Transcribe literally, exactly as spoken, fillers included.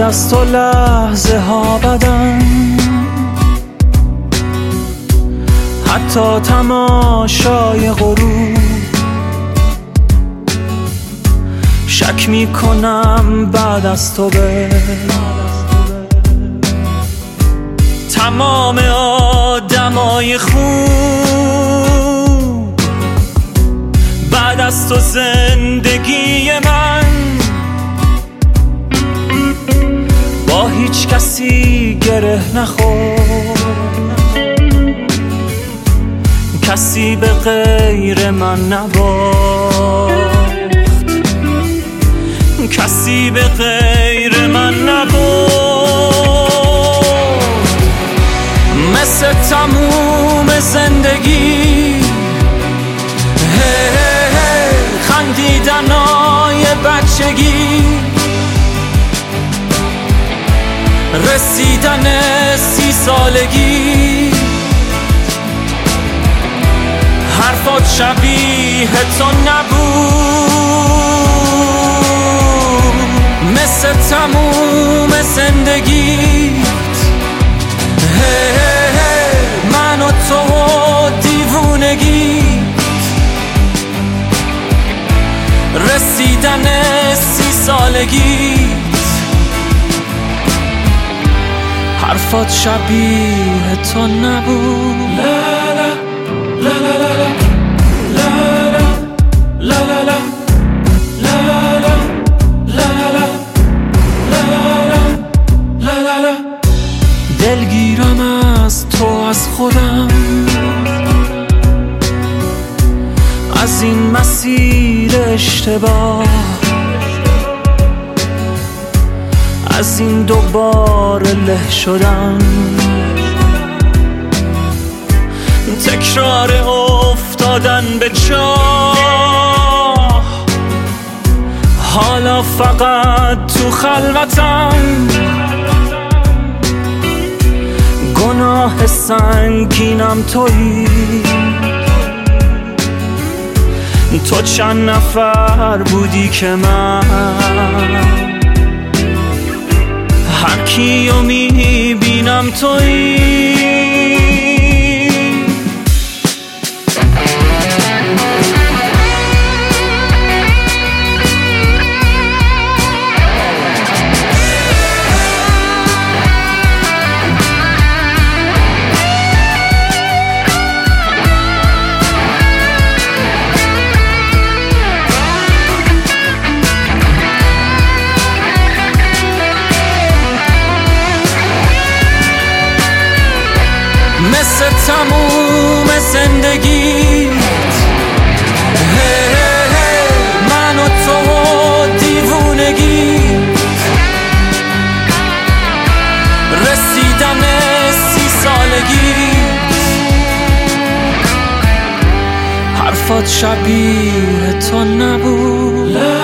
از تو لحظه ها بدن، حتی تماشای غروب. شک می کنم بعد از تو به تمام آدمای خوب. بعد از تو زندگی من با هیچ کسی گره نخورد، کسی به غیر من نباخت، کسی به غیر من نباخت. مثل تموم زندگی خندیدنای بچگی، رسیدن سی سالگی، حرفات شبیه تو نبود. مثل تموم زندگیت من و تو و دیوونگی، رسیدن سی سالگی، حرفات شبیه تو نبود. لا لا لا لا لا لا لا لا دلگیرم از تو، از خودم، از این مسیر اشتباه، از این دوباره له شدن، تکرار افتادن به چاه. حالا فقط تو خلوتم، گناه سنگینم تویی. تو چند نفر بودی که من هر کیو میبینم تویی. مثل تموم زندگیت من و تو و دیوونگی، رسیدن سی سالگی، حرفات شبیه تو نبود.